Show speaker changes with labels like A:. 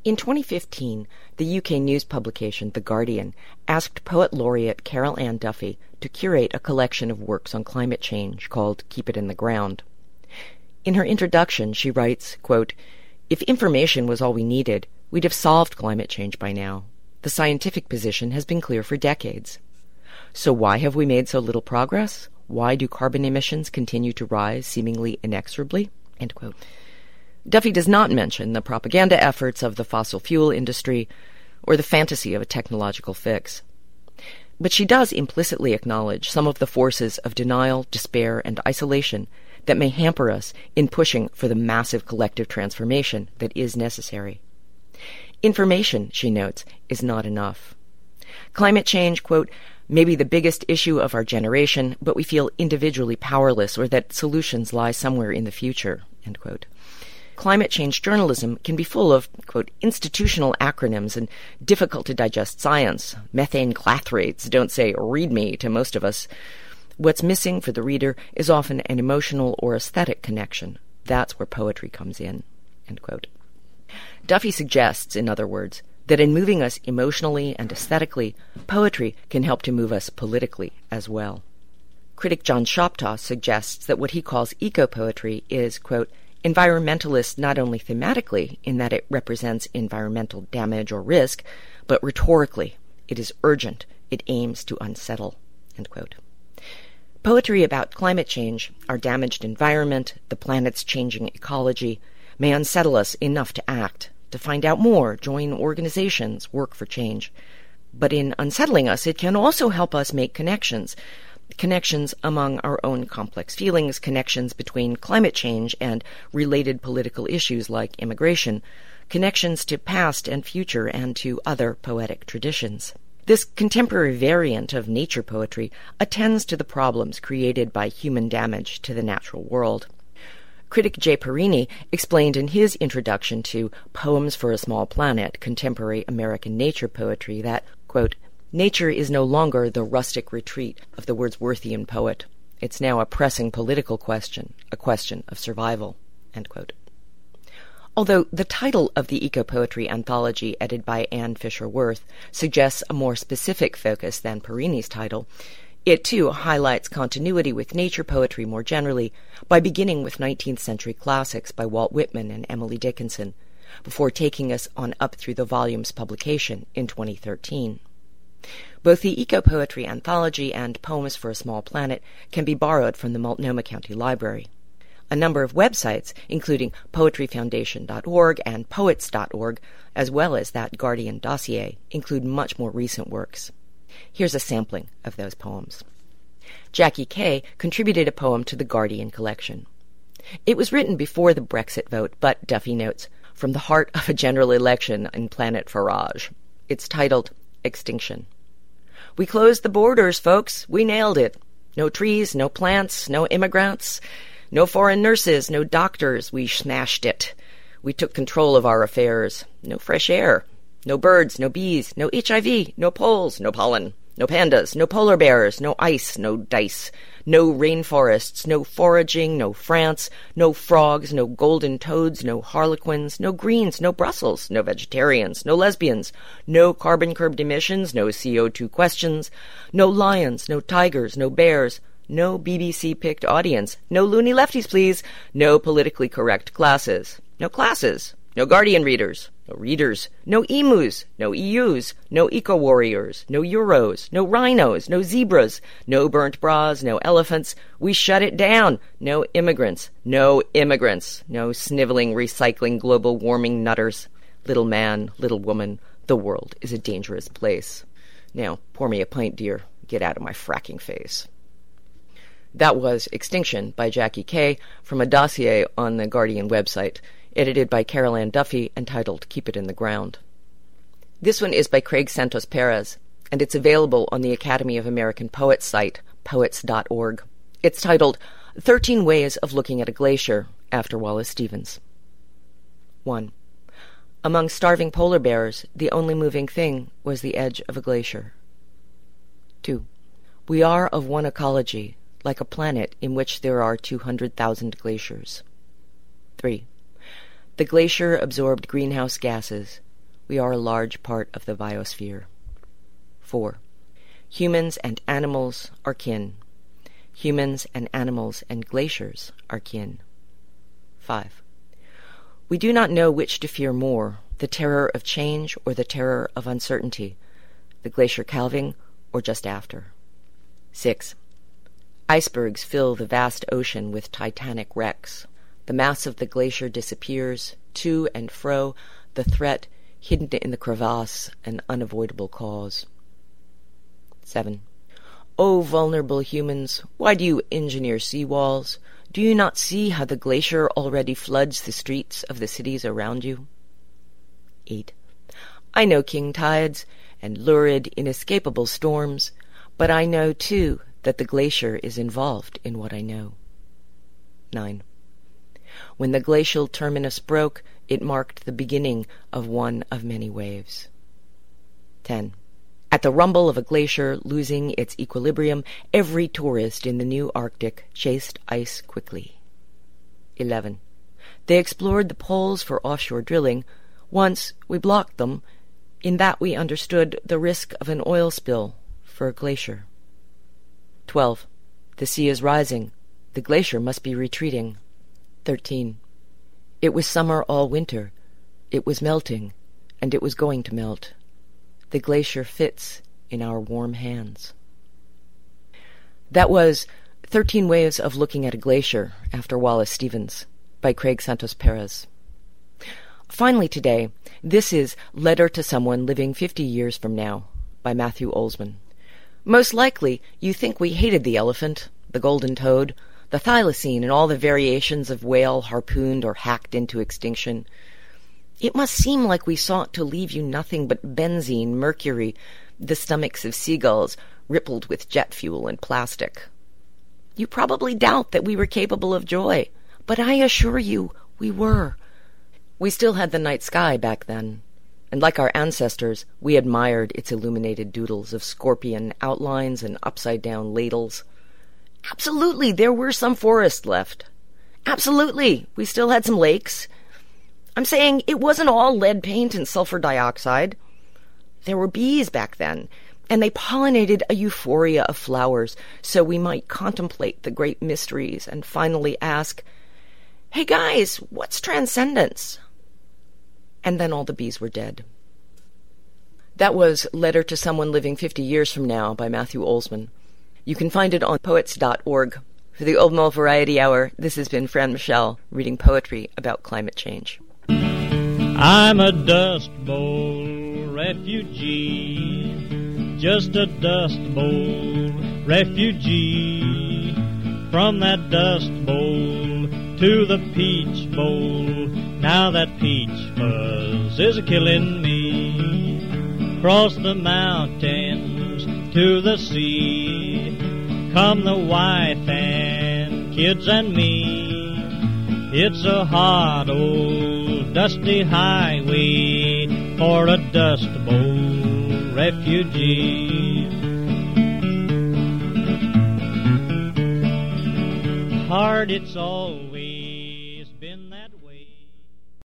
A: In 2015, the UK news publication The Guardian asked poet laureate Carol Ann Duffy to curate a collection of works on climate change called Keep It in the Ground. In her introduction, she writes, quote, "If information was all we needed, we'd have solved climate change by now. The scientific position has been clear for decades. So why have we made so little progress? Why do carbon emissions continue to rise seemingly inexorably?" End quote. Duffy does not mention the propaganda efforts of the fossil fuel industry or the fantasy of a technological fix. But she does implicitly acknowledge some of the forces of denial, despair, and isolation that may hamper us in pushing for the massive collective transformation that is necessary. Information, she notes, is not enough. Climate change, quote, "may be the biggest issue of our generation, but we feel individually powerless or that solutions lie somewhere in the future," end quote. Climate change journalism can be full of, quote, "institutional acronyms and difficult-to-digest science. Methane clathrates don't say 'read me' to most of us. What's missing for the reader is often an emotional or aesthetic connection. That's where poetry comes in," end quote. Duffy suggests, in other words, that in moving us emotionally and aesthetically, poetry can help to move us politically as well. Critic John Shoptaw suggests that what he calls eco-poetry is, quote, "environmentalist not only thematically, in that it represents environmental damage or risk, but rhetorically. It is urgent. It aims to unsettle," end quote. Poetry about climate change, our damaged environment, the planet's changing ecology, may unsettle us enough to act, to find out more, join organizations, work for change. But in unsettling us, it can also help us make connections among our own complex feelings, connections between climate change and related political issues like immigration, connections to past and future and to other poetic traditions. This contemporary variant of nature poetry attends to the problems created by human damage to the natural world. Critic Jay Perini explained in his introduction to Poems for a Small Planet, Contemporary American Nature Poetry that, quote, "nature is no longer the rustic retreat of the Wordsworthian poet. It's now a pressing political question, a question of survival," end quote. Although the title of the eco-poetry anthology edited by Anne Fisher Worth suggests a more specific focus than Perini's title, it too highlights continuity with nature poetry more generally by beginning with 19th century classics by Walt Whitman and Emily Dickinson, before taking us on up through the volume's publication in 2013. Both the eco-poetry anthology and Poems for a Small Planet can be borrowed from the Multnomah County Library. A number of websites, including poetryfoundation.org and poets.org, as well as that Guardian dossier, include much more recent works. Here's a sampling of those poems. Jackie Kay contributed a poem to the Guardian collection. It was written before the Brexit vote, but, Duffy notes, from the heart of a general election in Planet Farage. It's titled Extinction. "We closed the borders, folks. We nailed it. No trees, no plants, no immigrants, no foreign nurses, no doctors. We smashed it. We took control of our affairs. No fresh air. No birds, no bees, no HIV, no poles, no pollen, no pandas, no polar bears, no ice, no dice, no rainforests, no foraging, no France, no frogs, no golden toads, no harlequins, no greens, no Brussels, no vegetarians, no lesbians, no carbon-curbed emissions, no CO2 questions, no lions, no tigers, no bears, no BBC-picked audience, no loony lefties, please, no politically correct classes, no Guardian readers, no readers, no emus, no EUs, no eco-warriors, no Euros, no rhinos, no zebras, no burnt bras, no elephants. We shut it down. No immigrants, no sniveling, recycling, global warming nutters. Little man, little woman, the world is a dangerous place. Now, pour me a pint, dear. Get out of my fracking face." That was Extinction by Jackie Kay from a dossier on the Guardian website, edited by Carol Ann Duffy and titled Keep It in the Ground. This one is by Craig Santos Perez, and it's available on the Academy of American Poets site, poets.org. It's titled 13 Ways of Looking at a Glacier, after Wallace Stevens. 1. Among starving polar bears, the only moving thing was the edge of a glacier. 2. We are of one ecology, like a planet in which there are 200,000 glaciers. 3. The glacier absorbed greenhouse gases, We are a large part of the biosphere. 4. Humans and animals are kin. Humans and animals and glaciers are kin. 5. We do not know which to fear more, the terror of change or the terror of uncertainty, the glacier calving or just after. 6. Icebergs fill the vast ocean with titanic wrecks. The mass of the glacier disappears, to and fro, the threat hidden in the crevasse, an unavoidable cause. 7. O vulnerable humans, why do you engineer seawalls? Do you not see how the glacier already floods the streets of the cities around you? 8. I know king tides and lurid, inescapable storms, but I know, too, that the glacier is involved in what I know. 9. When the glacial terminus broke, it marked the beginning of one of many waves. 10. At the rumble of a glacier losing its equilibrium, every tourist in the new Arctic chased ice quickly. 11. They explored the poles for offshore drilling. Once we blocked them. In that we understood the risk of an oil spill for a glacier. 12. The sea is rising. The glacier must be retreating. 13. It was summer all winter. It was melting, and it was going to melt. The glacier fits in our warm hands. That was 13 Ways of Looking at a Glacier, after Wallace Stevens, by Craig Santos Perez. Finally today, this is Letter to Someone Living 50 Years from Now, by Matthew Olsman. Most likely, you think we hated the elephant, the golden toad, the thylacine, and all the variations of whale harpooned or hacked into extinction. It must seem like we sought to leave you nothing but benzene, mercury, the stomachs of seagulls rippled with jet fuel and plastic. You probably doubt that we were capable of joy, but I assure you we were. We still had the night sky back then, and like our ancestors, we admired its illuminated doodles of scorpion outlines and upside-down ladles. Absolutely, there were some forests left. Absolutely, we still had some lakes. I'm saying it wasn't all lead paint and sulfur dioxide. There were bees back then, and they pollinated a euphoria of flowers, so we might contemplate the great mysteries and finally ask, "Hey guys, what's transcendence?" And then all the bees were dead. That was Letter to Someone Living 50 Years from Now by Matthew Olsman. You can find it on poets.org. For the Old Mull Variety Hour, this has been Fran Michelle reading poetry about climate change.
B: I'm a Dust Bowl refugee, just a Dust Bowl refugee. From that Dust Bowl to the Peach Bowl, now that peach fuzz is a-killin' me. Cross the mountains to the sea, come the wife and kids and me. It's a hot old dusty highway for a Dust Bowl refugee. Hard it's all